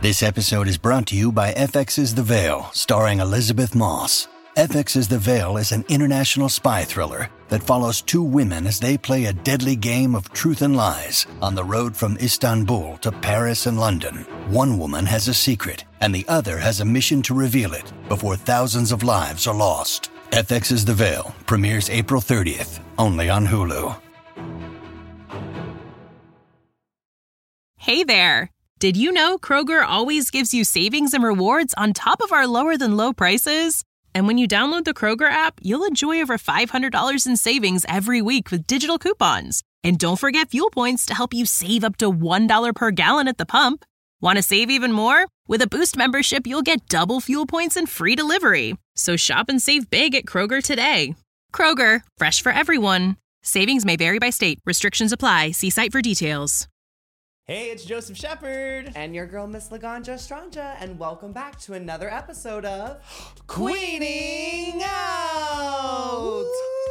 This episode is brought to you by FX's The Veil, starring Elizabeth Moss. FX's The Veil is an international spy thriller that follows two women as they play a deadly game of truth and lies on the road from Istanbul to Paris and London. One woman has a secret, and the other has a mission to reveal it before thousands of lives are lost. FX's The Veil premieres April 30th, only on Hulu. Hey there! Did you know Kroger always gives you savings and rewards on top of our lower-than-low prices? And when you download the Kroger app, you'll enjoy over $500 in savings every week with digital coupons. And don't forget fuel points to help you save up to $1 per gallon at the pump. Want to save even more? With a Boost membership, you'll get double fuel points and free delivery. So shop and save big at Kroger today. Kroger, fresh for everyone. Savings may vary by state. Restrictions apply. See site for details. Hey, it's Joseph Shepard. And your girl, Miss Laganja Stranja, and welcome back to another episode of Queening Out!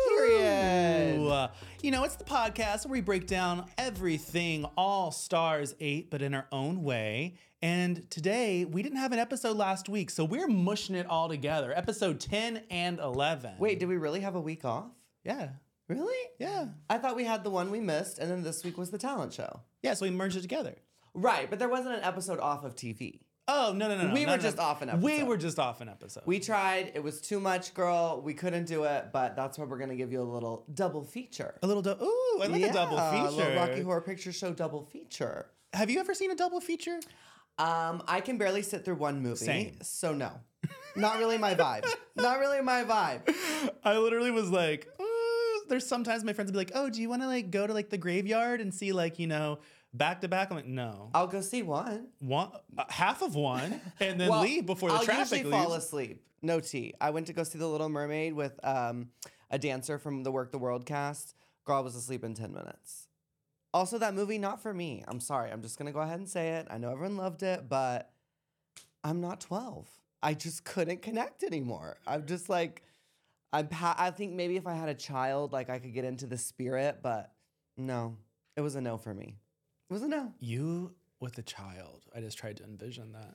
Period. You know, it's the podcast where we break down everything All Stars 8, but in our own way. And today, we didn't have an episode last week, so we're mushing it all together. Episode 10 and 11. Wait, did we really have a week off? Yeah. Really? Yeah. I thought we had the one we missed, and then this week was the talent show. Yeah, so we merged it together. Right, but there wasn't an episode off of TV. Oh, no. We were just off an episode. We were just off an episode. We tried. It was too much, girl. We couldn't do it, but that's why we're going to give you a little double feature. A little ooh, I like a double feature. A little Rocky Horror Picture Show double feature. Have you ever seen a double feature? I can barely sit through one movie. Same. So no. Not really my vibe. Not really my vibe. I literally was like, there's sometimes my friends will be like, oh, do you want to like go to like the graveyard and see like, you know, back to back? I'm like, no. I'll go see one. Half of one and then leave before the traffic leaves. I'll usually fall asleep. No tea. I went to go see The Little Mermaid with a dancer from the Work the World cast. Girl, I was asleep in 10 minutes. Also, that movie, not for me. I'm sorry. I'm just going to go ahead and say it. I know everyone loved it, but I'm not 12. I just couldn't connect anymore. I'm just like... I think maybe if I had a child, like I could get into the spirit, but no, it was a no for me. It was a no. You with a child. I just tried to envision that.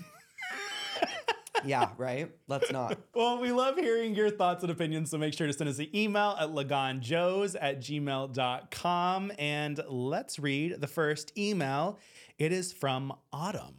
Yeah, right? Let's not. Well, we love hearing your thoughts and opinions, so make sure to send us an email at laganjos@gmail.com. And let's read the first email. It is from Autumn.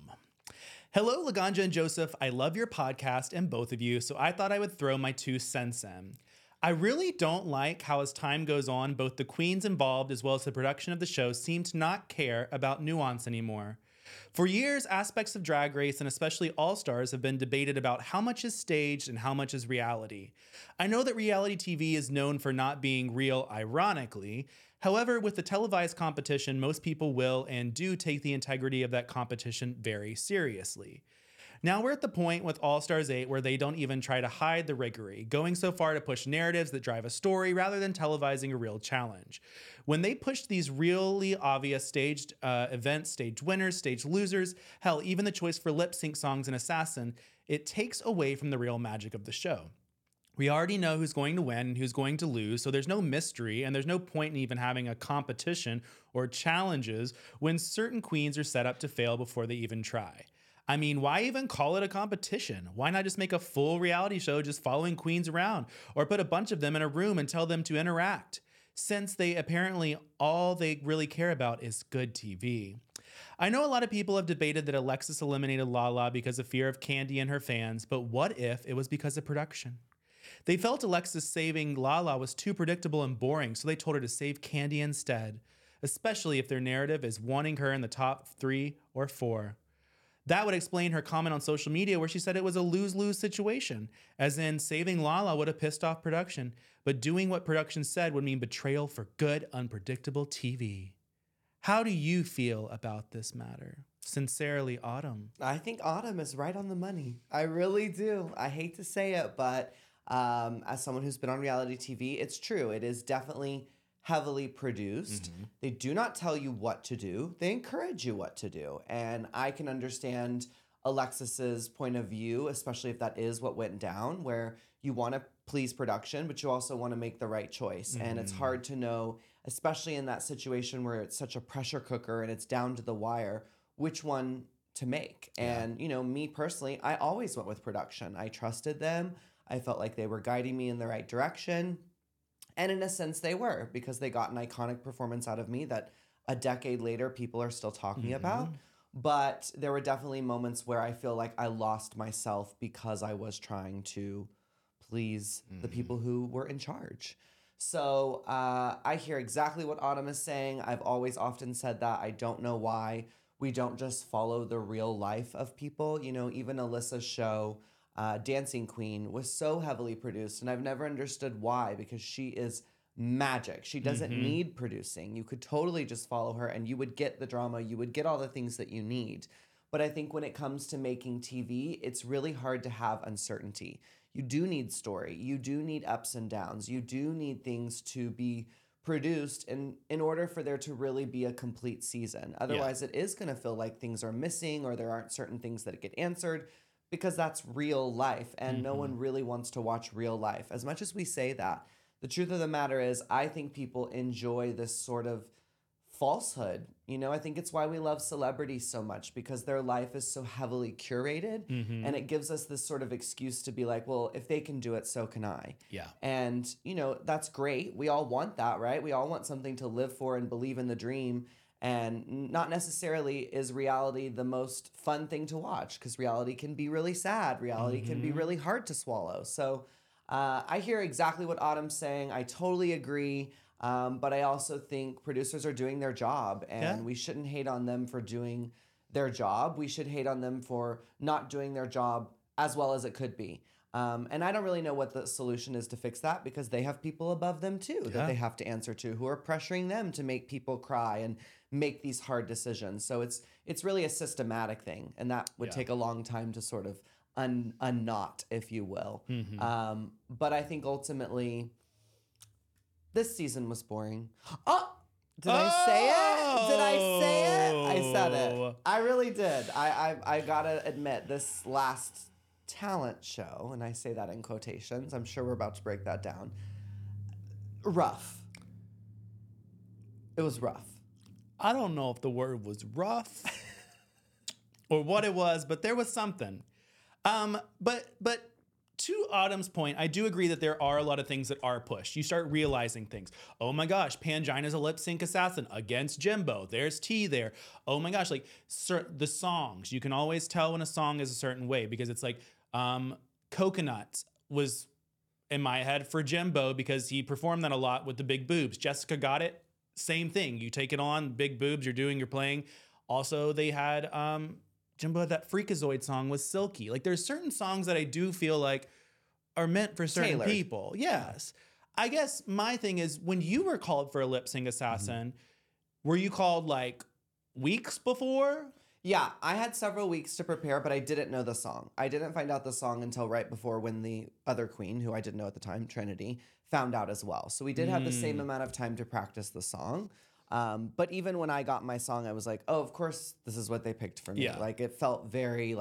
Hello, Laganja and Joseph. I love your podcast and both of you, so I thought I would throw my 2 cents in. I really don't like how as time goes on, both the queens involved as well as the production of the show seem to not care about nuance anymore. For years, aspects of Drag Race and especially All Stars have been debated about how much is staged and how much is reality. I know that reality TV is known for not being real ironically. However, with the televised competition, most people will and do take the integrity of that competition very seriously. Now we're at the point with All Stars 8 where they don't even try to hide the riggery, going so far to push narratives that drive a story rather than televising a real challenge. When they push these really obvious staged events, staged winners, staged losers, hell, even the choice for lip sync songs in Assassin, it takes away from the real magic of the show. We already know who's going to win and who's going to lose, so there's no mystery and there's no point in even having a competition or challenges when certain queens are set up to fail before they even try. I mean, why even call it a competition? Why not just make a full reality show just following queens around or put a bunch of them in a room and tell them to interact? Since they apparently all they really care about is good TV. I know a lot of people have debated that Alexis eliminated Lala because of fear of Candy and her fans, but what if it was because of production? They felt Alexis saving Lala was too predictable and boring, so they told her to save Candy instead, especially if their narrative is wanting her in the top 3 or 4. That would explain her comment on social media where she said it was a lose-lose situation, as in saving Lala would have pissed off production, but doing what production said would mean betrayal for good, unpredictable TV. How do you feel about this matter? Sincerely, Autumn. I think Autumn is right on the money. I really do. I hate to say it, but as someone who's been on reality TV, it's true. It is definitely heavily produced. Mm-hmm. They do not tell you what to do. They encourage you what to do. And I can understand Alexis's point of view, especially if that is what went down, where you want to please production, but you also want to make the right choice. Mm-hmm. And it's hard to know, especially in that situation where it's such a pressure cooker and it's down to the wire, which one to make. And, you know, me personally, I always went with production. I trusted them. I felt like they were guiding me in the right direction. And in a sense, they were, because they got an iconic performance out of me that a decade later, people are still talking about. But there were definitely moments where I feel like I lost myself because I was trying to please the people who were in charge. So I hear exactly what Autumn is saying. I've always often said that. I don't know why we don't just follow the real life of people. You know, even Alyssa's show, Dancing Queen, was so heavily produced, and I've never understood why, because she is magic. She doesn't need producing. You could totally just follow her and you would get the drama, you would get all the things that you need. But I think when it comes to making TV, it's really hard to have uncertainty. You do need story. You do need ups and downs. You do need things to be produced in order for there to really be a complete season. Otherwise, it is going to feel like things are missing or there aren't certain things that get answered, because that's real life, and no one really wants to watch real life. As much as we say that, the truth of the matter is, I think people enjoy this sort of falsehood. You know, I think it's why we love celebrities so much, because their life is so heavily curated, and it gives us this sort of excuse to be like, well, if they can do it, so can I. Yeah. And, you know, that's great. We all want that, right? We all want something to live for and believe in the dream. And not necessarily is reality the most fun thing to watch, because reality can be really sad. Reality can be really hard to swallow. So I hear exactly what Autumn's saying. I totally agree. But I also think producers are doing their job, and we shouldn't hate on them for doing their job. We should hate on them for not doing their job as well as it could be. And I don't really know what the solution is to fix that, because they have people above them too that they have to answer to, who are pressuring them to make people cry and make these hard decisions. So it's really a systematic thing, and that would take a long time to sort of unknot, if you will. But I think ultimately this season was boring. Did I say it? Did I say it? I said it. I really did. I gotta admit, this last talent show, and I say that in quotations, I'm sure we're about to break that down, rough. It was rough. I don't know if the word was rough or what it was, but there was something. But to Autumn's point, I do agree that there are a lot of things that are pushed. You start realizing things. Oh my gosh, Pangina's a lip sync assassin against Jimbo. There's T there. Oh my gosh, like the songs. You can always tell when a song is a certain way, because it's like Coconut was in my head for Jimbo because he performed that a lot with the big boobs. Jessica Got It, same thing. You take it on, big boobs, you're playing. Also, they had Jimbo had that Freakazoid song with Silky. Like, there's certain songs that I do feel like are meant for certain people. Yes. I guess my thing is, when you were called for a lip sync assassin, were you called like weeks before? Yeah, I had several weeks to prepare, but I didn't know the song. I didn't find out the song until right before, when the other queen, who I didn't know at the time, Trinity, found out as well. So we did have the same amount of time to practice the song. But even when I got my song, I was like, oh, of course, this is what they picked for me. Like, it felt very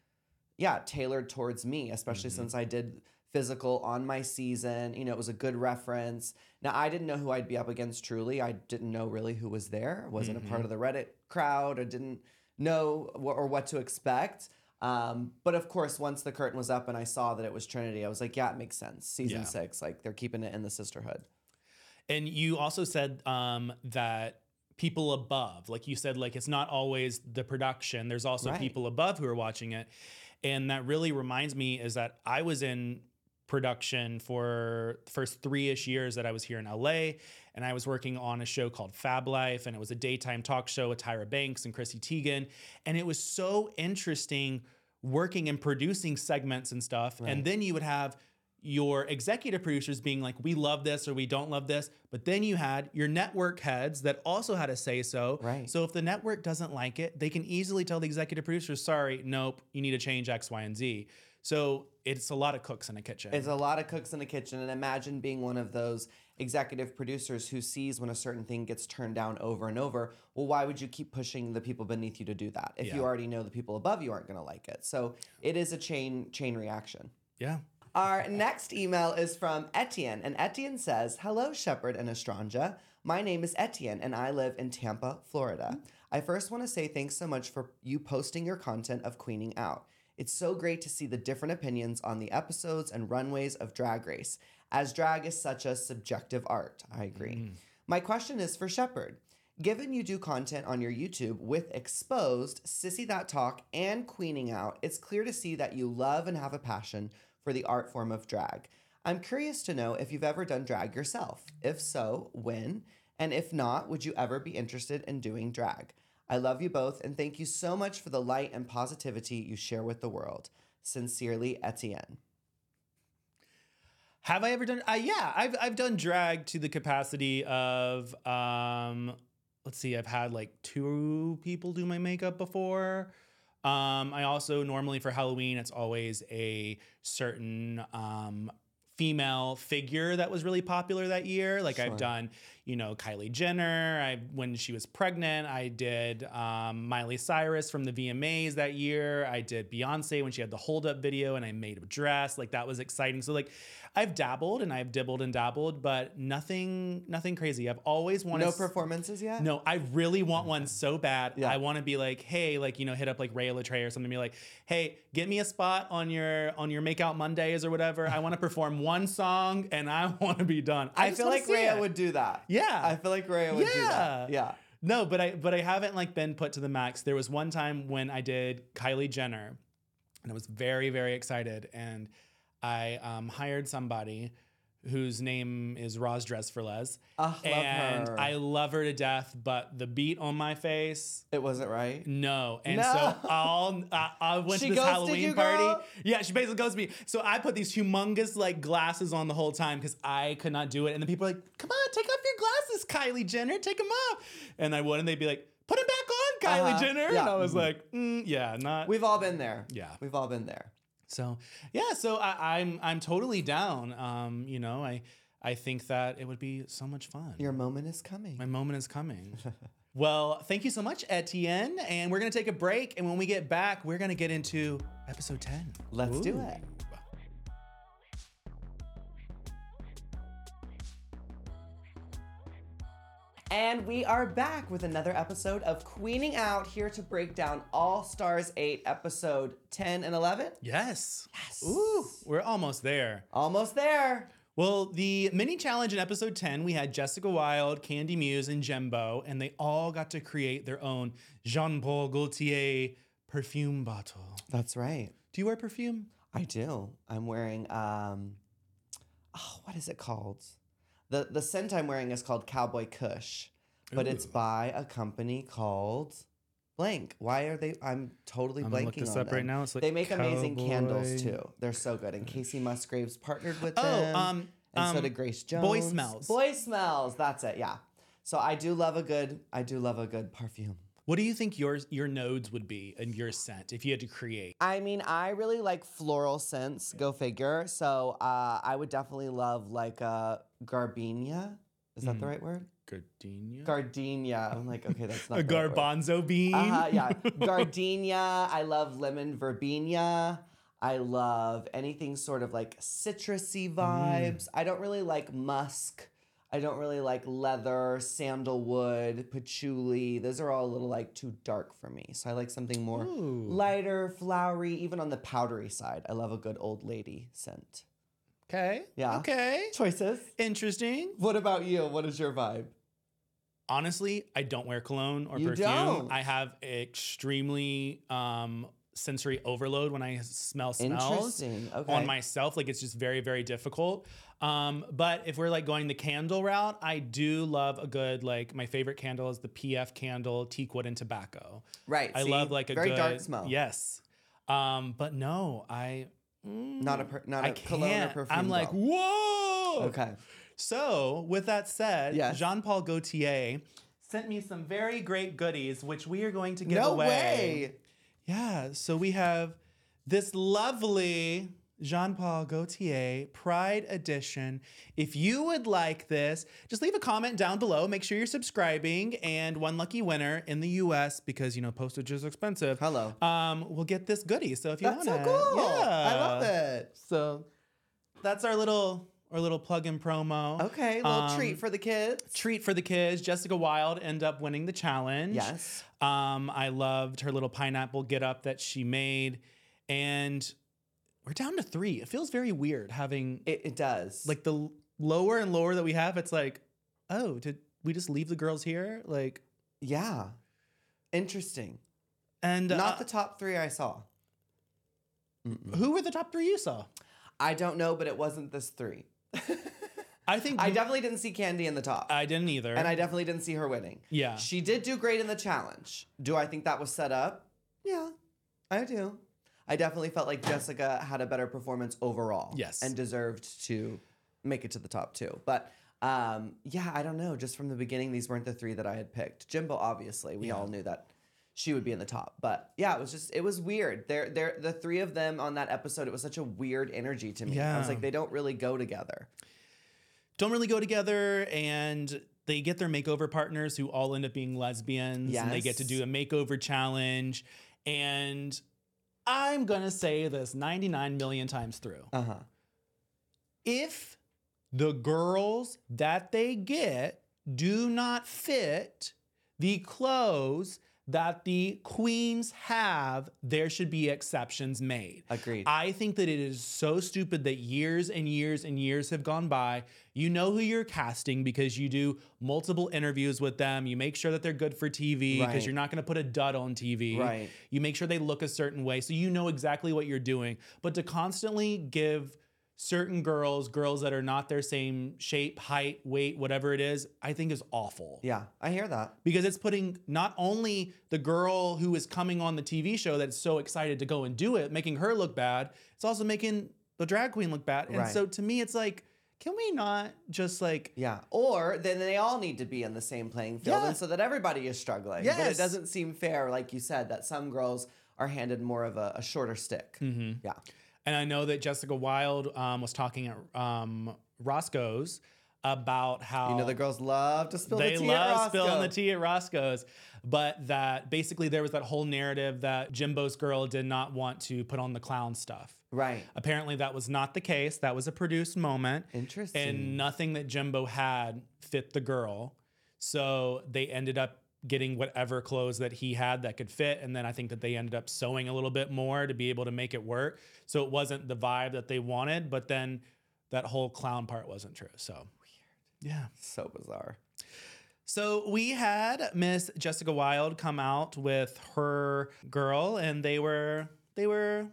tailored towards me, especially since I did physical on my season. You know, it was a good reference. Now, I didn't know who I'd be up against, truly. I didn't know really who was there. I wasn't a part of the Reddit crowd, or didn't know what to expect. But of course, once the curtain was up and I saw that it was Trinity, I was like, yeah, it makes sense. Season 6, like, they're keeping it in the sisterhood. And you also said that people above, like you said, like, it's not always the production. There's also people above who are watching it. And that really reminds me is that I was in production for the first 3-ish years that I was here in LA. And I was working on a show called Fab Life. And it was a daytime talk show with Tyra Banks and Chrissy Teigen. And it was so interesting working and producing segments and stuff. And then you would have your executive producers being like, we love this or we don't love this. But then you had your network heads that also had a say so. Right. So if the network doesn't like it, they can easily tell the executive producers, sorry, nope, you need to change X, Y, and Z. So it's a lot of cooks in a kitchen. It's a lot of cooks in the kitchen. And imagine being one of those executive producers who sees when a certain thing gets turned down over and over. Well, why would you keep pushing the people beneath you to do that if you already know the people above you aren't going to like it? So it is a chain reaction. Yeah. Our next email is from Etienne, and Etienne says, hello, Shepard and Estranja. My name is Etienne, and I live in Tampa, Florida. I first want to say thanks so much for you posting your content of Queening Out. It's so great to see the different opinions on the episodes and runways of Drag Race, as drag is such a subjective art. I agree. My question is for Shepard. Given you do content on your YouTube with Exposed, Sissy That Talk, and Queening Out, it's clear to see that you love and have a passion for the art form of drag. I'm curious to know if you've ever done drag yourself. If so, when? And if not, would you ever be interested in doing drag? I love you both, and thank you so much for the light and positivity you share with the world. Sincerely, Etienne. Have I ever done? Yeah, I've done drag to the capacity of let's see, I've had like 2 people do my makeup before. I also normally for Halloween, it's always a certain female figure that was really popular that year. Like I've done, you know, Kylie Jenner. When she was pregnant, I did Miley Cyrus from the VMAs that year. I did Beyonce when she had the hold up video and I made a dress. Like that was exciting. So like I've dabbled and I've dibbled and dabbled, but nothing crazy. I've always wanted No performances yet? No, I really want one so bad. Yeah. I want to be like, hey, like, you know, hit up like Rhea Latre or something. Be like, hey, get me a spot on your Make Out Mondays or whatever. I want to perform one song and I want to be done. I feel like Rhea would do that. Yeah. I feel like Rhea would do that. Yeah. No, but I haven't like been put to the max. There was one time when I did Kylie Jenner and I was very, very excited. And I hired somebody whose name is Roz Dress for Les. And her. I love her to death, but the beat on my face, It wasn't right? no. And No. so I went She to this ghosted Halloween you, party. girl? Yeah, she basically ghosted me. So I put these humongous like glasses on the whole time because I could not do it. And then people were like, come on, take off your glasses, Kylie Jenner, take them off. And I would, and they'd be like, put them back on, Kylie Jenner. Yeah. And I was like, yeah, not. We've all been there. Yeah. We've all been there. So yeah, so I'm totally down. You know, I think that it would be so much fun. Your moment is coming. My moment is coming. Well, thank you so much, Etienne. And we're gonna take a break, and when we get back, we're gonna get into episode 10. Let's do it. And we are back with another episode of Queening Out, here to break down All Stars 8, episode 10 and 11. Yes. Yes. Ooh, we're almost there. Almost there. Well, the mini challenge in episode 10, we had Jessica Wilde, Candy Muse, and Jembo, and they all got to create their own Jean Paul Gaultier perfume bottle. That's right. Do you wear perfume? I do. I'm wearing, what is it called? The scent I'm wearing is called Cowboy Kush, but it's by a company called blank. Why are they? I'm totally I'm blanking gonna look this on up them. right now. It's like they make amazing Cowboy- candles too. They're so good. And Casey Musgraves partnered with Oh, them. And so did Grace Jones. Boy Smells. Boy Smells. That's it. Yeah. So I do love a good perfume. What do you think your nodes would be in your scent if you had to create? I mean, I really like floral scents. Go figure. So I would definitely love like a gardenia. Is that the right word? Gardenia? Gardenia. I'm like, okay, that's not A the right word. garbanzo bean? Yeah. Gardenia. I love lemon verbena. I love anything sort of like citrusy vibes. I don't really like musk. I don't really like leather, sandalwood, patchouli. Those are all a little like too dark for me. So I like something more lighter, flowery, even on the powdery side. I love a good old lady scent. Okay. Yeah. Okay. Choices. Interesting. What about you? What is your vibe? Honestly, I don't wear cologne or You perfume. don't? I have extremely sensory overload when I smell smells Interesting. Okay. on myself. Like it's just very, very difficult. But if we're like going the candle route, I do love a good, like my favorite candle is the PF candle, teakwood and tobacco. Right. I see? love like a very good dark smell. Yes. But no, Not a I cologne or can't. perfume. I'm like, girl. whoa. Okay. So, with that said, Yes. Jean Paul Gaultier sent me some very great goodies, which we are going to give No away. way. Yeah, so we have this lovely Jean Paul Gaultier Pride Edition. If you would like this, just leave a comment down below. Make sure you're subscribing, and one lucky winner in the U.S., because you know postage is expensive. Hello. Will get this goodie. So if you That's want so it, cool. yeah, I love it. So that's our little our little plug-in promo. Okay, a little treat for the kids. Treat for the kids. Jessica Wilde ended up winning the challenge. Yes. I loved her little pineapple get up that she made. And we're down to 3. It feels very weird having It does. like the lower and lower that we have. It's like, oh, did we just leave the girls here? Like, yeah. Interesting. and Not the top 3 I saw. who were the top 3 you saw? I don't know, but it wasn't this 3. I think I definitely didn't see Candy in the top. I didn't either. And I definitely didn't see her winning. Yeah. She did do great in the challenge. Do I think that was set up? Yeah, I do. I definitely felt like Jessica had a better performance overall. Yes. And deserved to make it to the top 2. But yeah, I don't know. Just from the beginning, these weren't the 3 that I had picked. Jimbo, obviously, we all knew that she would be in the top. But yeah, it was weird. The 3 of them on that episode, it was such a weird energy to me. I was Yeah. like, they don't really go together. Don't really go together, and they get their makeover partners who all end up being lesbians, and they get to Yes. do a makeover challenge. And I'm gonna say this 99 million times through. Uh-huh. If the girls that they get do not fit the clothes that the queens have, there should be exceptions made. Agreed. I think that it is so stupid that years and years and years have gone by. You know who you're casting because you do multiple interviews with them. You make sure that they're good for TV because Right. you're not going to put a dud on TV. Right. You make sure they look a certain way so you know exactly what you're doing. But to constantly give certain girls that are not their same shape, height, weight, whatever it is, I think is awful. Yeah, I hear that. Because it's putting not only the girl who is coming on the TV show that's so excited to go and do it, making her look bad, it's also making the drag queen look bad. And Right. so to me, it's like, can we not just like, Yeah. Or then they all need to be in the same playing field Yeah. and so that everybody is struggling. But Yes. it doesn't seem fair, like you said, that some girls are handed more of a shorter stick. Mm-hmm. Yeah. and I know that Jessica Wilde was talking at Roscoe's about how You know, the girls love to spill they the tea at love Roscoe. spilling the tea at Roscoe's, but that basically there was that whole narrative that Jimbo's girl did not want to put on the clown stuff. Right. Apparently that was not the case. That was a produced moment. Interesting. And nothing that Jimbo had fit the girl. So they ended up getting whatever clothes that he had that could fit. And then I think that they ended up sewing a little bit more to be able to make it work. So it wasn't the vibe that they wanted, but then that whole clown part wasn't true. So weird. Yeah. So bizarre. So we had Miss Jessica Wilde come out with her girl, and they were They were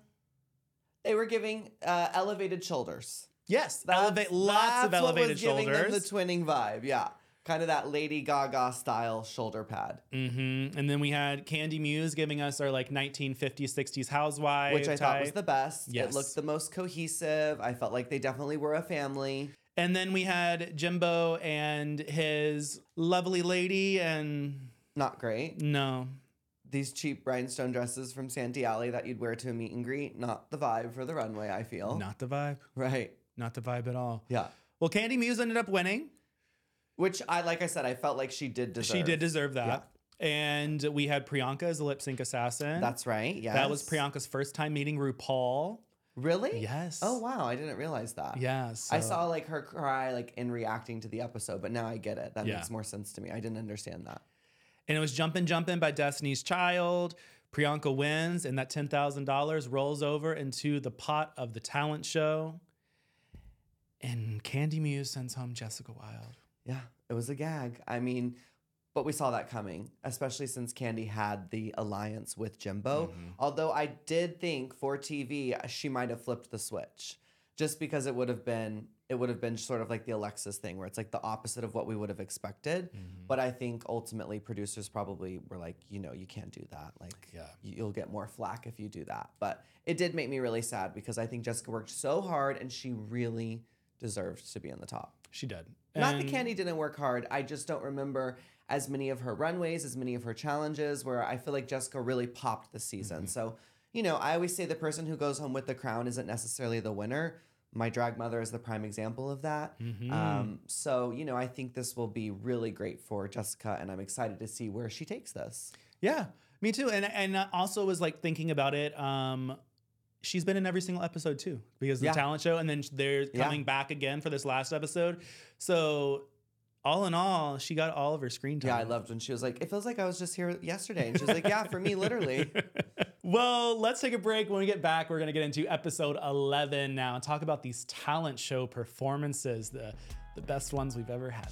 giving elevated shoulders. yes, That's lots of elevated what was giving them shoulders. the twinning vibe. Yeah. Kind of that Lady Gaga style shoulder pad. Mm-hmm. And then we had Candy Muse giving us our like 1950s, 60s housewife Which I thought was type. the best. Yes. It looked the most cohesive. I felt like they definitely were a family. And then we had Jimbo and his lovely lady, and Not great. no, These cheap rhinestone dresses from Santee Alley that you'd wear to a meet and greet. Not the vibe for the runway, I feel. not the vibe. Right. Not the vibe at all. Yeah. Well, Candy Muse ended up winning. Which like I said, I felt like she did deserve. She did deserve that. And we had Priyanka as a lip sync assassin. That's right. Yes. That was Priyanka's first time meeting RuPaul. Really? Yes. Oh wow, I didn't realize that. Yeah. I so- saw like her cry like in reacting to the episode, but now I get it. That Yeah. makes more sense to me. I didn't understand that. And it was Jumpin' Jumpin' by Destiny's Child. Priyanka wins, and that $10,000 rolls over into the pot of the talent show. And Candy Muse sends home Jessica Wilde. Yeah, it was a gag. I mean, but we saw that coming, especially since Candy had the alliance with Jimbo. Mm-hmm. Although I did think for TV she might have flipped the switch, just because it would have been sort of like the Alexis thing, where it's like the opposite of what we would have expected. Mm-hmm. But I think ultimately producers probably were like, you know, you can't do that. Like, Yeah. you'll get more flack if you do that. But it did make me really sad because I think Jessica worked so hard and she really deserved to be in the top. She did. Not that And- Candy didn't work hard. I just don't remember as many of her runways, as many of her challenges, where I feel like Jessica really popped this season. So, you know, I always say the person who goes home with the crown isn't necessarily the winner. My drag mother is the prime example of that. So, you know, I think this will be really great for Jessica, and I'm excited to see where she takes this. Yeah, me too. And I also was like thinking about it. she's been in every single episode too, because of Yeah. the talent show, and then they're coming back again for this last episode. So all in all, she got all of her screen time. Yeah, I loved when she was like, it feels like I was just here yesterday. And she was like, yeah, for me, literally. Well, let's take a break. When we get back, we're going to get into episode 11 now and talk about these talent show performances, the best ones we've ever had.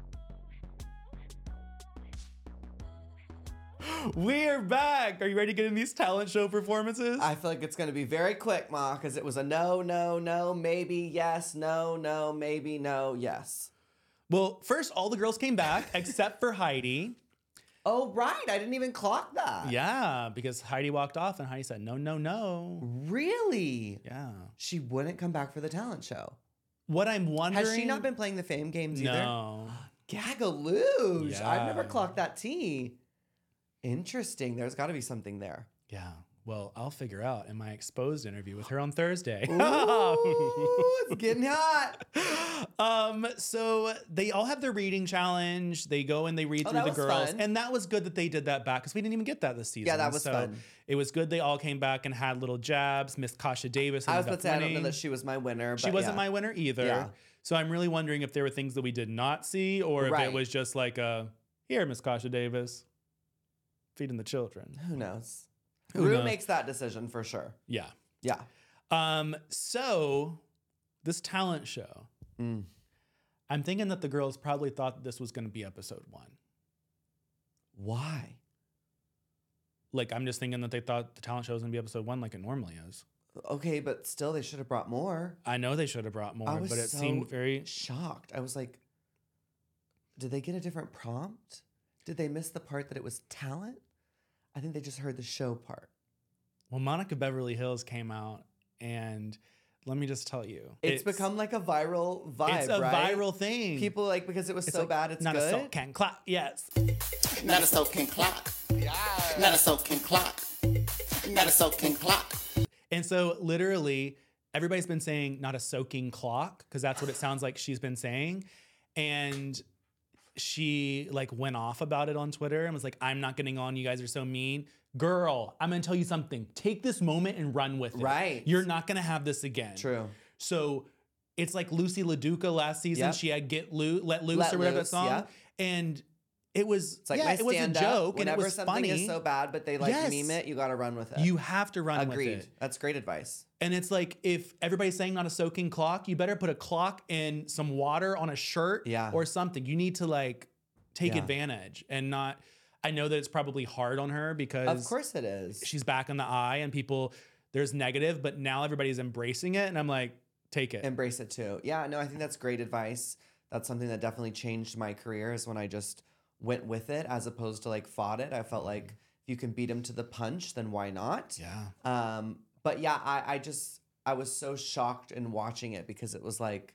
We're back. Are you ready to get in these talent show performances? I feel like it's going to be very quick, Ma, because it was a no, maybe, yes, no, maybe, no, yes. Well, first, all the girls came back except for Heidi. Oh, right. I didn't even clock that. Yeah, because Heidi walked off and Heidi said, no. Really? Yeah. She wouldn't come back for the talent show. What I'm wondering... Has she not been playing the Fame games either? No. Gagaloosh. Yeah. I've never clocked that tea. Interesting. There's got to be something there. Yeah. Well, I'll figure out in my exposed interview with her on Thursday. Ooh, it's getting hot. So they all have their reading challenge. They go and they read through that the was girls. fun. And that was good that they did that back because we didn't even get that this season. Yeah, that was so fun. It was good they all came back and had little jabs. Miss Kasha Davis I was ended about to up say, I don't know winning. that she was my winner. But She wasn't yeah. my winner either. Yeah. So I'm really wondering if there were things that we did not see or if Right. it was just like here, Miss Kasha Davis, feeding the children. Who knows? Who Rue knows? makes that decision for sure. Yeah. Yeah. So this talent show, Mm. I'm thinking that the girls probably thought this was going to be episode 1. Why? Like, I'm just thinking that they thought the talent show was going to be episode 1 like it normally is. Okay, but still, they should have brought more. I know they should have brought more, I was but it so seemed very... shocked. I was like, did they get a different prompt? Did they miss the part that it was talent? I think they just heard the show part. Well, Monica Beverly Hills came out, and let me just tell you. It's become like a viral vibe, It's a right? viral thing. People like, because it was It's so like, bad, it's not good. a soap can clap. Yes. Not a soaking clock. Not a soaking clock. Not a soaking clock. And so literally everybody's been saying not a soaking clock because that's what it sounds like she's been saying. And she like went off about it on Twitter and was like, I'm not getting on. You guys are so mean. Girl, I'm going to tell you something. Take this moment and run with it. Right. You're not going to have this again. True. So it's like Lucy LaDuca last season. Yep. She had Let Loose Let or whatever that Loose, song. yeah. And it was, It's like yeah, my it was a stand-up. joke and it Whenever was something funny. is so bad, but they like Yes. meme it, you got to run with it. You have to run Agreed. with it. That's great advice. And it's like, if everybody's saying not a soaking clock, you better put a clock and some water on a shirt or something. You need to like take advantage and not, I know that it's probably hard on her because Of course it is. she's back in the eye and people, there's negative, but now everybody's embracing it. And I'm like, take it. Embrace it too. Yeah, no, I think that's great advice. That's something that definitely changed my career is when I just went with it as opposed to like fought it. I felt like if you can beat him to the punch, then why not? Yeah. But yeah, I was so shocked in watching it because it was like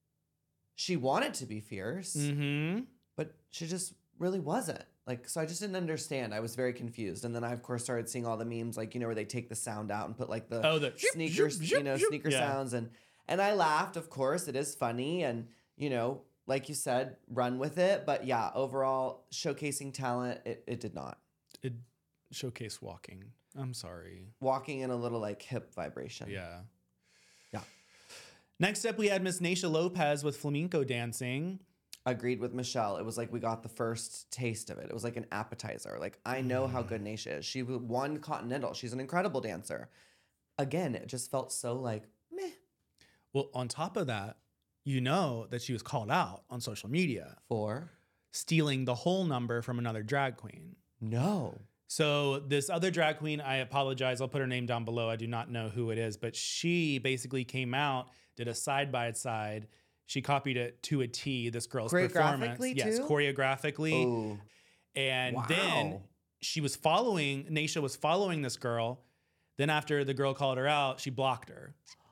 she wanted to be fierce, Mm-hmm. but she just really wasn't. Like, so I just didn't understand. I was very confused. And then I, of course, started seeing all the memes, like, you know, where they take the sound out and put like the sneakers, sneaker sounds. And I laughed, of course. It is funny. And, you know, like you said, run with it. But yeah, overall, showcasing talent, it did not. It showcased walking. I'm sorry. Walking in a little like hip vibration. Yeah. Yeah. Next up, we had Miss Naysha Lopez with flamenco dancing. Agreed with Michelle. It was like we got the first taste of it. It was like an appetizer. Like, I know how good Naysha is. She won Continental. She's an incredible dancer. Again, it just felt so like, meh. Well, on top of that, you know that she was called out on social media For? stealing the whole number from another drag queen. No. So this other drag queen, I apologize, I'll put her name down below. I do not know who it is, but she basically came out, did a side-by-side. She copied it to a T, this girl's performance. Choreographically, Yes, too? choreographically. Ooh. And Wow. then she was Naysha was following this girl. Then after the girl called her out, she blocked her.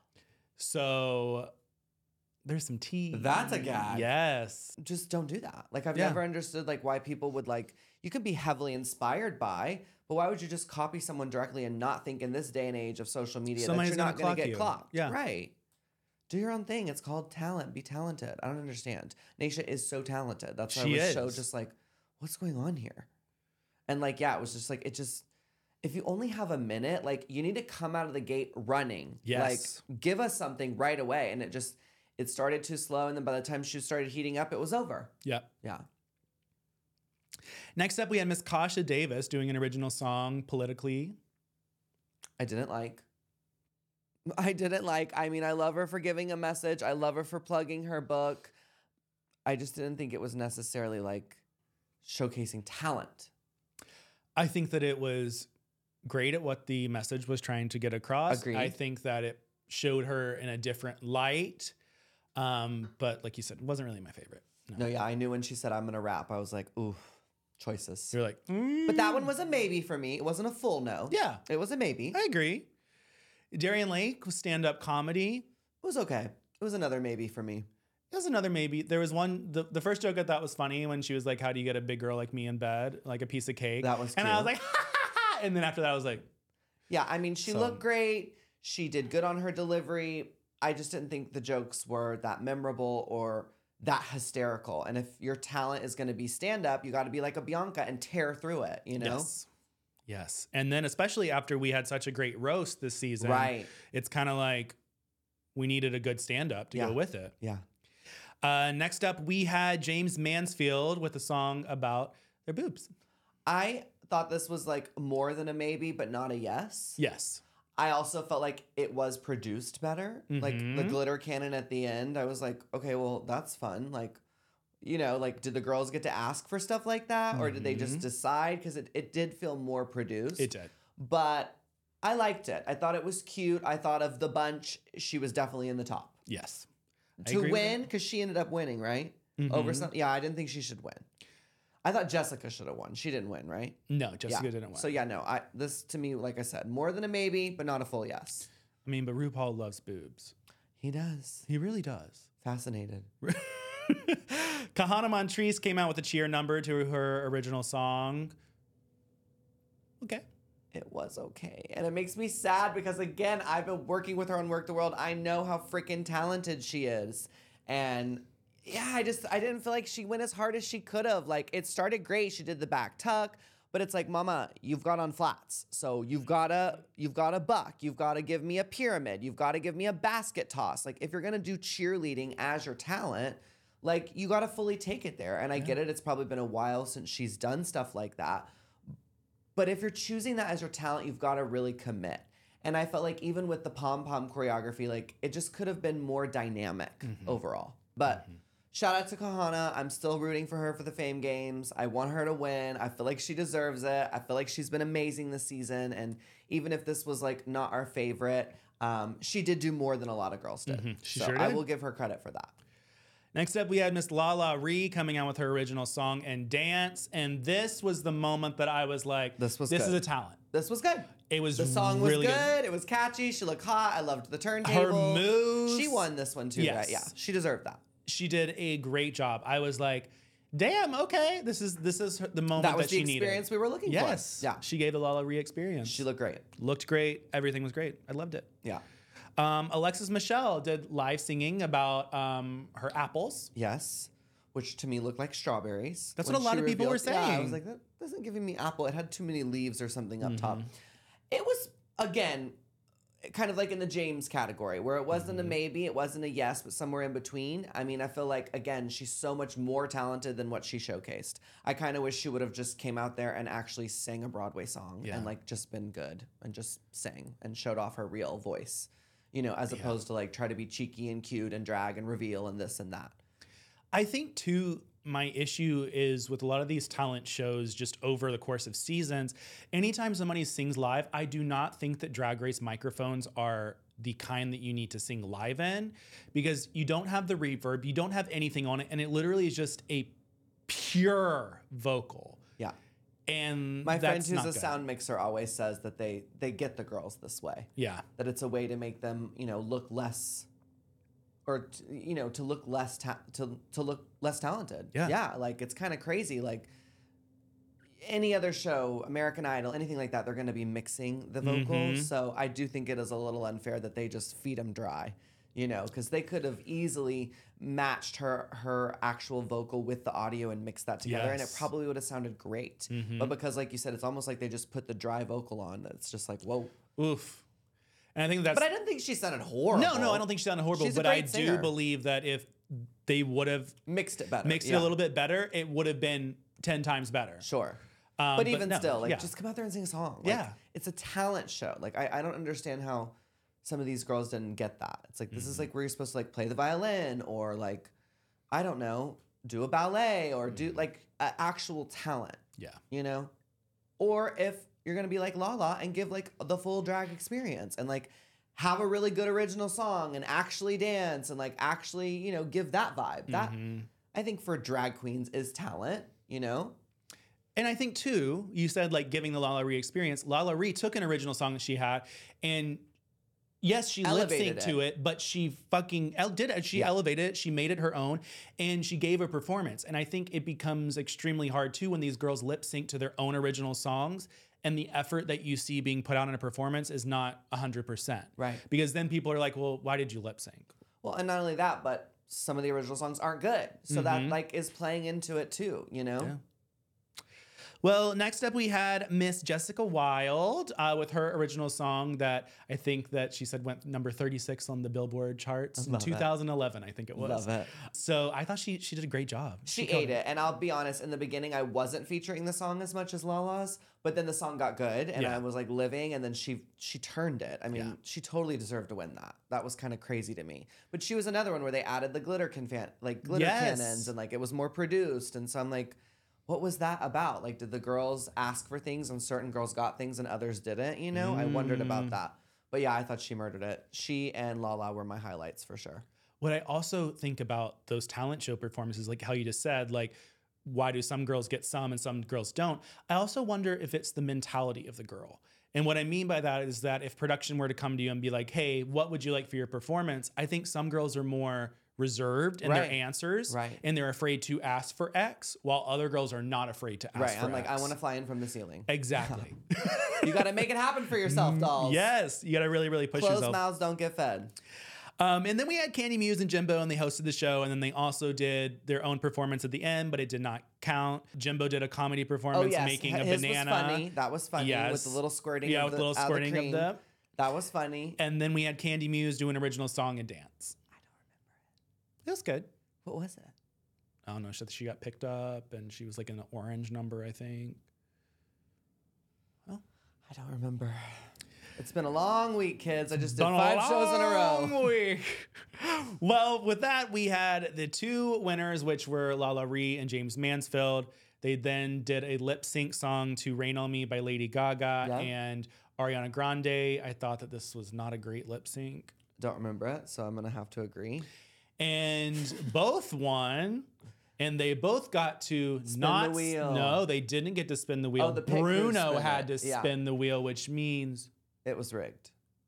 So there's some tea. That's a gag. Yes. Just don't do that. Like, I've Yeah. never understood like why people would like, you could be heavily inspired by, but why would you just copy someone directly and not think in this day and age of social media Somebody's that you're not gonna going to clock get you. clocked? Yeah. Right. Do your own thing. It's called talent. Be talented. I don't understand. Naysha is so talented. That's why She I was so is. just like, what's going on here? And like, yeah, it was just like, it if you only have a minute, like you need to come out of the gate running. Yes. Like give us something right away. And it started too slow. And then by the time she started heating up, it was over. Yep. Yeah. Next up, we had Miss Kasha Davis doing an original song, Politically. I didn't like. I mean, I love her for giving a message. I love her for plugging her book. I just didn't think it was necessarily like showcasing talent. I think that it was great at what the message was trying to get across. Agreed. I think that it showed her in a different light. But like you said, it wasn't really my favorite. No, yeah, I knew when she said, I'm going to rap, I was like, ooh, choices. You're like, But that one was a maybe for me. It wasn't a full no. yeah, It was a maybe. I agree. Darian Lake was stand-up comedy. It was okay. It was another maybe for me. It was another maybe. There was one, the first joke I thought was funny when she was like, how do you get a big girl like me in bed? Like a piece of cake. That was And I cute. was like, ha, ha, ha. And then after that, I was like, Yeah, I mean, she So- looked great. She did good on her delivery. I just didn't think the jokes were that memorable or that hysterical. And if your talent is going to be stand-up, you got to be like a Bianca and tear through it, you know? yes. Yes. And then especially after we had such a great roast this season, Right. it's kind of like we needed a good stand-up to Yeah. go with it. Yeah. Next up, we had James Mansfield with a song about their boobs. I thought this was like more than a maybe, but not a yes. Yes. I also felt like it was produced better. Like the glitter cannon at the end, I was like, okay, well, that's fun. Like, you know, like, did the girls get to ask for stuff like that? Or did they just decide? Because it did feel more produced. It did. But I liked it. I thought it was cute. I thought of the bunch, she was definitely in the top. Yes. I To agree with win, because she ended up winning, right? Over something. Yeah, I didn't think she should win. I thought Jessica should have won. She didn't win, right? No, Jessica Yeah. didn't win. So yeah, no. This to me, like I said, more than a maybe, but not a full yes. I mean, but RuPaul loves boobs. He does. He really does. Fascinated. Kahana Montrese came out with a cheer number to her original song. Okay. It was okay. And it makes me sad because, again, I've been working with her on Work the World. I know how freaking talented she is. And yeah, I didn't feel like she went as hard as she could have. Like, it started great. She did the back tuck. But it's like, mama, you've got on flats. So you've got to buck. You've got to give me a pyramid. You've got to give me a basket toss. Like, if you're going to do cheerleading as your talent, like, you got to fully take it there. And I get it. It's probably been a while since she's done stuff like that. But if you're choosing that as your talent, you've got to really commit. And I felt like even with the pom-pom choreography, like, it just could have been more dynamic overall. But shout out to Kahana. I'm still rooting for her for the Fame Games. I want her to win. I feel like she deserves it. I feel like she's been amazing this season. And even if this was like not our favorite, she did do more than a lot of girls did. She so sure I did. will give her credit for that. Next up, we had Miss Lala Ree coming out with her original song and dance. And this was the moment that I was like, This was is good. a talent. This was good. It was The song was really good. It was catchy. She looked hot. I loved the turntable. Her moves. She won this one too, Yes. right? Yeah, she deserved that. She did a great job. I was like, damn, okay. This is the moment That was that the she needed. experience we were looking Yes. for. Yeah, She gave the Lala Ree experience. she looked great. Looked great. Everything was great. I loved it. Yeah. Alexis Michelle did live singing about her apples. Yes, which to me looked like strawberries. That's when what a lot she of people were revealed- Yeah, I saying. was like, that doesn't give me apple. It had too many leaves or something up top. Mm-hmm. It was, again, kind of like in the James category, where it wasn't Mm-hmm. a maybe, it wasn't a yes, but somewhere in between. I mean, I feel like, again, she's so much more talented than what she showcased. I kind of wish she would have just came out there and actually sang a Broadway song Yeah. and like just been good and just sang and showed off her real voice, you know, as opposed to like try to be cheeky and cute and drag and reveal and this and that. I think too, my issue is with a lot of these talent shows just over the course of seasons, anytime somebody sings live, I do not think that Drag Race microphones are the kind that you need to sing live in, because you don't have the reverb, you don't have anything on it, and it literally is just a pure vocal. Yeah. And My friend that's who's not a good. sound mixer always says that they get the girls this way. Yeah. That it's a way to make them, you know, look less, or you know, to look less to look less talented. Yeah. Yeah, like it's kind of crazy. Like any other show, American Idol, anything like that, they're going to be mixing the vocals. So I do think it is a little unfair that they just feed them dry. You know, because they could have easily matched her actual vocal with the audio and mixed that together, and it Yes. probably would have sounded great. But because, like you said, it's almost like they just put the dry vocal on. It's just like, whoa. Oof. And I think that's... But I didn't think she sounded horrible. No, I don't think she sounded horrible. She's a But I great singer. do believe that if they would have Mixed it better. mixed it a little bit better, it would have been 10 times better. Sure. But But even no, still, like, yeah. just come out there and sing a song. Like, Yeah. It's a talent show. Like, I don't understand how some of these girls didn't get that. It's like, this is like where you're supposed to like play the violin or like, I don't know, do a ballet or do like actual talent, Yeah. you know? Or if you're going to be like Lala and give like the full drag experience and like have a really good original song and actually dance and like actually, you know, give that vibe. That I think for drag queens is talent, you know? And I think too, you said like giving the Lala Ree experience. Lala Ree took an original song that she had, and yes, she lip Elevated synced to it, but she fucking did it. She elevated it. She made it her own, and she gave a performance. And I think it becomes extremely hard too when these girls lip sync to their own original songs, and the effort that you see being put out in a performance is not 100%. Right. Because then people are like, well, why did you lip sync? Well, and not only that, but some of the original songs aren't good. So that like is playing into it too, you know? Yeah. Well, next up we had Miss Jessica Wilde with her original song that I think that she said went number 36 on the Billboard charts in Love it. 2011, I think it was. Love it. So I thought she did a great job. She killed ate it. And I'll be honest, in the beginning, I wasn't featuring the song as much as Lala's, but then the song got good and Yeah. I was like living, and then she turned it. I mean, she totally deserved to win that. That was kind of crazy to me. But she was another one where they added the glitter Yes. cannons and like it was more produced. And so I'm like, what was that about? Like, did the girls ask for things and certain girls got things and others didn't? You know, I wondered about that. But yeah, I thought she murdered it. She and Lala were my highlights for sure. What I also think about those talent show performances, like how you just said, like, why do some girls get some and some girls don't? I also wonder if it's the mentality of the girl. And what I mean by that is that if production were to come to you and be like, hey, what would you like for your performance? I think some girls are more reserved in their Right. answers. Right. And they're afraid to ask for X, while other girls are not afraid to ask Right. for I'm like, X. I want to fly in from the ceiling. Exactly. You got to make it happen for yourself, dolls. Yes. You got to really, really push Closed yourself. mouths don't get fed. And then we had Candy Muse and Jimbo, and they hosted the show. And then they also did their own performance at the end, but it did not count. Jimbo did a comedy performance Oh, yes. making a His banana. was funny. That was funny. Yes. With the little squirting Yeah, of with the, the little out squirting the of cream. the. That was funny. And then we had Candy Muse do an original song and dance. I don't remember it. It was good. What was it? I don't know. She got picked up and she was like in an orange number, I think. I don't remember. It's been a long week, kids. I just did Been a 5 shows in a row. long week. Well, with that, we had the two winners, which were Lala Ree and James Mansfield. They then did a lip sync song to Rain on Me by Lady Gaga Yeah. and Ariana Grande. I thought that this was not a great lip sync. Don't remember it, so I'm gonna have to agree. And both won. And they both got to Spin not the wheel. No, they didn't get to spin the wheel. Oh, the pig crew Bruno spin had it. to Yeah. spin the wheel, which means It was rigged.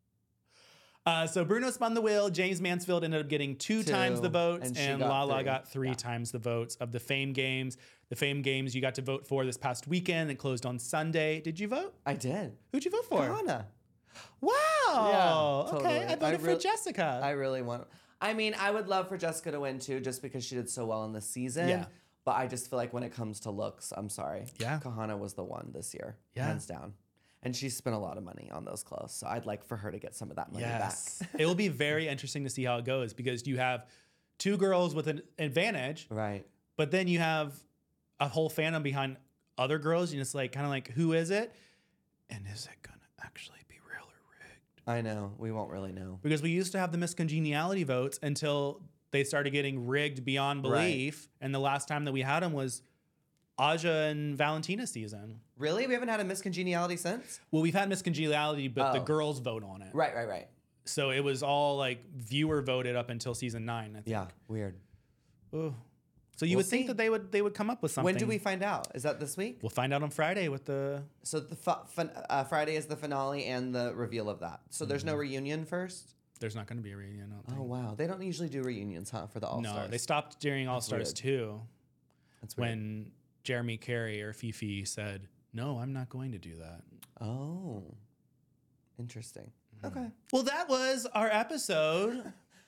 so Bruno spun the wheel. James Mansfield ended up getting two times the votes, and she and got Lala 3. got 3 Yeah. times the votes of the Fame Games. The Fame Games you got to vote for this past weekend. It closed on Sunday. Did you vote? I did. Who'd you vote for? Kahana. Wow. Yeah, Okay, totally. I voted for real- Jessica. I really want. I mean, I would love for Jessica to win too, just because she did so well in this season. Yeah. But I just feel like when it comes to looks, I'm sorry. Yeah. Kahana was the one this year, Yeah. hands down. And she spent a lot of money on those clothes, so I'd like for her to get some of that money Yes. back. It will be very interesting to see how it goes because you have two girls with an advantage, Right. but then you have a whole fandom behind other girls. And it's like, kind of like, who is it? And is it going to actually be real or rigged? I know. We won't really know. Because we used to have the Miss Congeniality votes until they started getting rigged beyond belief. And the last time that we had them was Aja and Valentina season. Really? We haven't had a Miss Congeniality since? Well, we've had Miss Congeniality, but the Oh. girls vote on it. Right. So it was all like viewer voted up until season 9, I think. Yeah. Weird. Ooh. So you We'll would think see. that they would come up with something. When do we find out? Is that this week? We'll find out on Friday with the. So the Friday is the finale and the reveal of that. So there's no reunion first? There's not going to be a reunion. I don't think. Oh, wow. They don't usually do reunions, huh, for the All-Stars? No, they stopped during All Stars weird. 2 That's weird. when Jeremy Carey or Fifi said, "No, I'm not going to do that." Oh. Interesting. Mm-hmm. Okay. Well, that was our episode.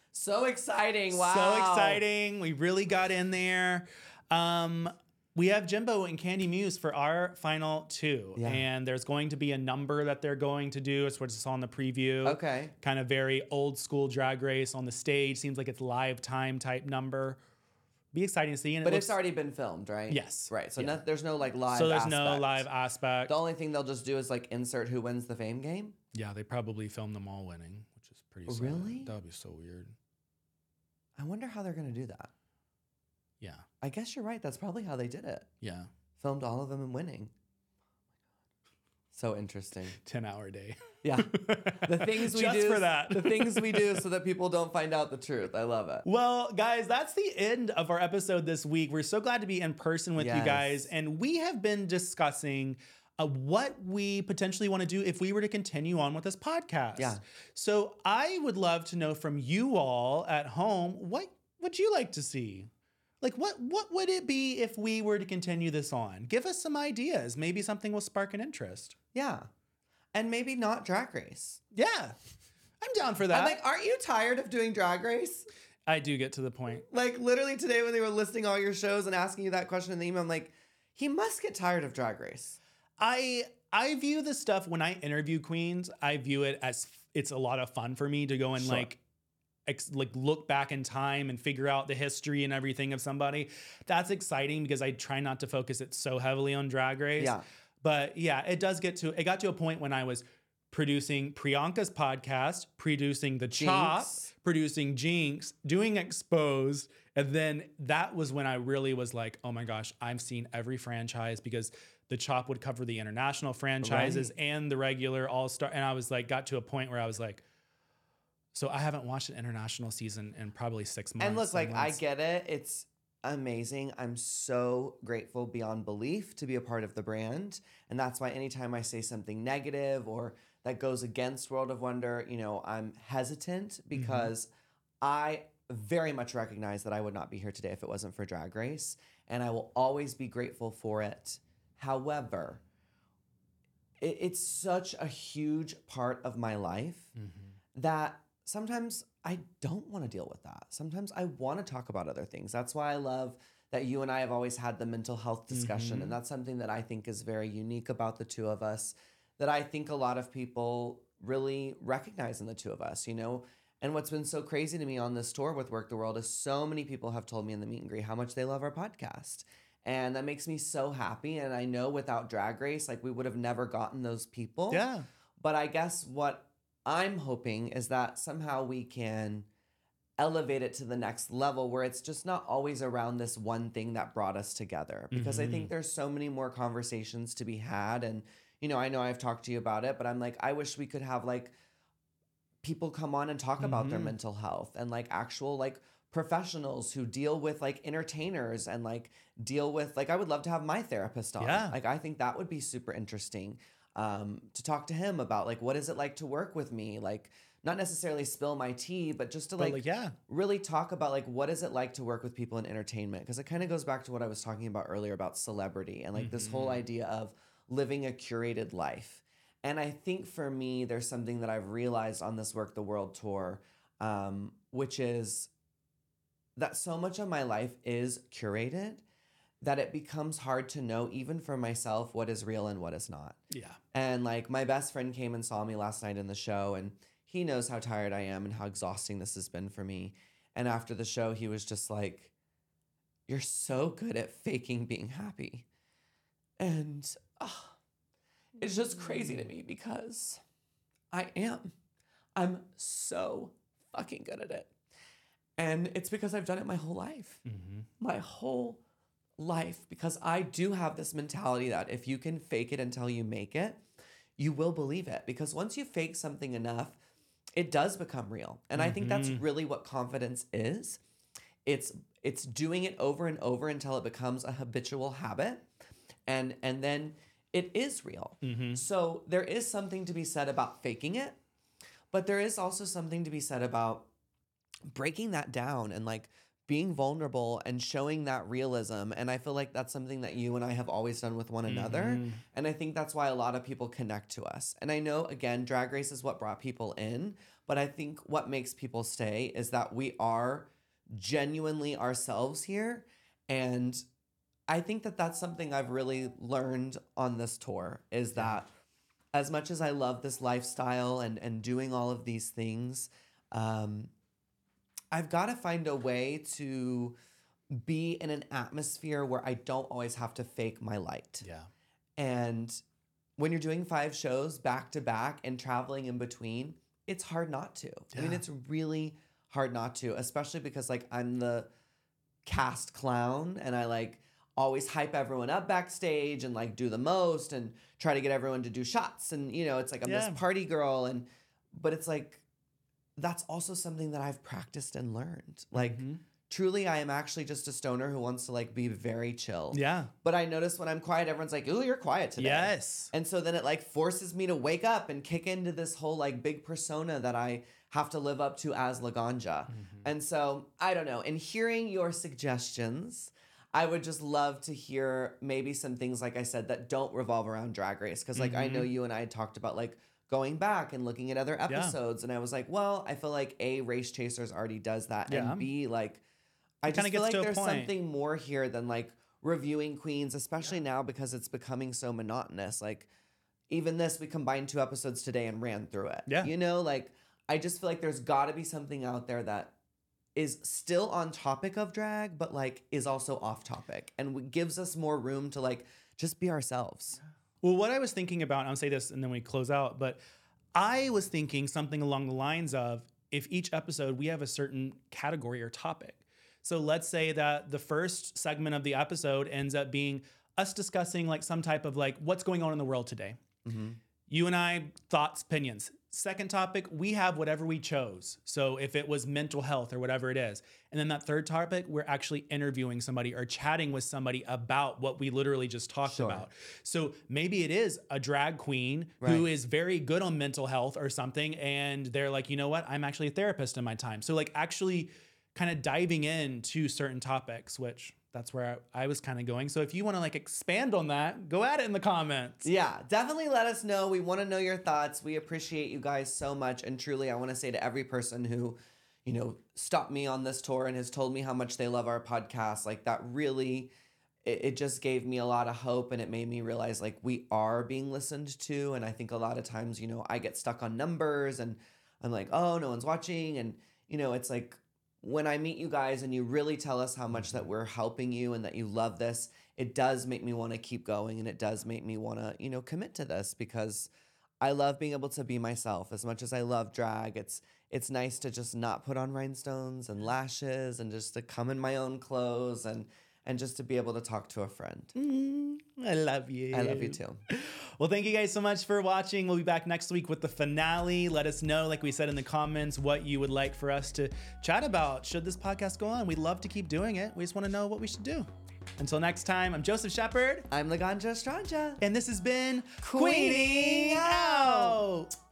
So exciting. Wow. So exciting. We really got in there. We have Jimbo and Candy Muse for our final 2. Yeah. And there's going to be a number that they're going to do. It's what it's on the preview. Okay. Kind of very old school Drag Race on the stage. Seems like it's live time type number. Be exciting to see. And But it's already been filmed, right? Yes. Right. So Yeah. there's no like live So there's aspect. no live aspect. The only thing they'll just do is like insert who wins the fame game. Yeah, they probably filmed them all winning, which is pretty sad. Really? That would be so weird. I wonder how they're going to do that. Yeah. I guess you're right. That's probably how they did it. Yeah. Filmed all of them and winning. So interesting. 10-hour day. Yeah. The things we Just do. for that. The things we do so that people don't find out the truth. I love it. Well, guys, that's the end of our episode this week. We're so glad to be in person with you Yes. guys. And we have been discussing what we potentially want to do if we were to continue on with this podcast. Yeah. So I would love to know from you all at home, what would you like to see? Like, what would it be if we were to continue this on? Give us some ideas. Maybe something will spark an interest. Yeah. And maybe not Drag Race. Yeah, I'm down for that. I'm like, aren't you tired of doing Drag Race? I do get to the point. Like literally today when they were listing all your shows and asking you that question in the email, I'm like, he must get tired of Drag Race. I view the stuff when I interview queens, I view it as it's a lot of fun for me to go and Sure. like look back in time and figure out the history and everything of somebody. That's exciting because I try not to focus it so heavily on Drag Race. Yeah. But yeah, it got to a point when I was producing Priyanka's podcast, producing The Chop, Jinx. producing Jinx, doing Exposed. And then that was when I really was like, oh my gosh, I've seen every franchise because The Chop would cover the international franchises and the regular all-star. And I was like, got to a point where I was like, so I haven't watched an international season in probably 6 months. And look, like, I let's- get it. It's amazing. I'm so grateful beyond belief to be a part of the brand. And that's why anytime I say something negative or that goes against World of Wonder, you know, I'm hesitant because I very much recognize that I would not be here today if it wasn't for Drag Race. And I will always be grateful for it. However, it's such a huge part of my life that sometimes I don't want to deal with that. Sometimes I want to talk about other things. That's why I love that you and I have always had the mental health discussion. And that's something that I think is very unique about the two of us, that I think a lot of people really recognize in the two of us, you know? And what's been so crazy to me on this tour with Work the World is so many people have told me in the meet and greet how much they love our podcast. And that makes me so happy. And I know without Drag Race, like we would have never gotten those people. Yeah. But I guess what I'm hoping is that somehow we can elevate it to the next level where it's just not always around this one thing that brought us together. Because I think there's so many more conversations to be had. And, you know I've talked to you about it, but I'm like, I wish we could have like people come on and talk about their mental health and like actual like professionals who deal with like entertainers and like deal with like, I would love to have my therapist on. Yeah. Like, I think that would be super interesting. To talk to him about like, what is it like to work with me? Like, not necessarily spill my tea, but just to really talk about like, what is it like to work with people in entertainment? Because it kind of goes back to what I was talking about earlier about celebrity and like this whole idea of living a curated life. And I think for me, there's something that I've realized on this Work the World tour, which is that so much of my life is curated that it becomes hard to know, even for myself, what is real and what is not. Yeah. And like my best friend came and saw me last night in the show, and he knows how tired I am and how exhausting this has been for me. And after the show, he was just like, "You're so good at faking being happy." And it's just crazy to me because I am. I'm so fucking good at it. And it's because I've done it my whole life. My whole life, because I do have this mentality that if you can fake it until you make it, you will believe it. Because once you fake something enough, it does become real. And I think that's really what confidence is. It's doing it over and over until it becomes a habitual habit. And then it is real. So there is something to be said about faking it, but there is also something to be said about breaking that down and like being vulnerable and showing that realism. And I feel like that's something that you and I have always done with one another. And I think that's why a lot of people connect to us. And I know, again, Drag Race is what brought people in, but I think what makes people stay is that we are genuinely ourselves here. And I think that that's something I've really learned on this tour, is that as much as I love this lifestyle and doing all of these things, I've got to find a way to be in an atmosphere where I don't always have to fake my light. Yeah. And when you're doing 5 shows back to back and traveling in between, it's hard not to. I mean, it's really hard not to, especially because like I'm the cast clown and I like always hype everyone up backstage and like do the most and try to get everyone to do shots. And, you know, it's like I'm this party girl. But it's like, that's also something that I've practiced and learned. Like, truly, I am actually just a stoner who wants to like be very chill. Yeah. But I notice when I'm quiet, everyone's like, ooh, you're quiet today. Yes. And so then it like forces me to wake up and kick into this whole like big persona that I have to live up to as Laganja. And so I don't know. In hearing your suggestions, I would just love to hear maybe some things, like I said, that don't revolve around Drag Race. Because like I know you and I had talked about like going back and looking at other episodes. And I was like, well, I feel like A, Race Chasers already does that. And B, like, I just feel like there's something more here than like reviewing queens, especially now because it's becoming so monotonous. Like, even this, we combined 2 episodes today and ran through it. Yeah. You know, like, I just feel like there's got to be something out there that is still on topic of drag, but like is also off topic and gives us more room to like just be ourselves. Well, what I was thinking about, and I'll say this and then we close out, but I was thinking something along the lines of, if each episode we have a certain category or topic. So let's say that the first segment of the episode ends up being us discussing like some type of like what's going on in the world today. You and I, thoughts, opinions. Second topic, we have whatever we chose. So if it was mental health or whatever it is. And then that third topic, we're actually interviewing somebody or chatting with somebody about what we literally just talked about. So maybe it is a drag queen who is very good on mental health or something. And they're like, you know what? I'm actually a therapist in my time. So like actually kind of diving into certain topics, which that's where I was kind of going. So if you want to like expand on that, go at it in the comments. Yeah, definitely let us know. We want to know your thoughts. We appreciate you guys so much. And truly, I want to say to every person who, you know, stopped me on this tour and has told me how much they love our podcast, like that really, it just gave me a lot of hope. And it made me realize like we are being listened to. And I think a lot of times, you know, I get stuck on numbers and I'm like, oh, no one's watching. And, you know, it's like, when I meet you guys and you really tell us how much that we're helping you and that you love this, it does make me want to keep going, and it does make me want to, you know, commit to this, because I love being able to be myself. As much as I love drag, it's nice to just not put on rhinestones and lashes and just to come in my own clothes and just to be able to talk to a friend. I love you. I love you too. Well, thank you guys so much for watching. We'll be back next week with the finale. Let us know, like we said in the comments, what you would like for us to chat about. Should this podcast go on? We'd love to keep doing it. We just want to know what we should do. Until next time, I'm Joseph Shepard. I'm Laganja Estranja. And this has been Queening Out.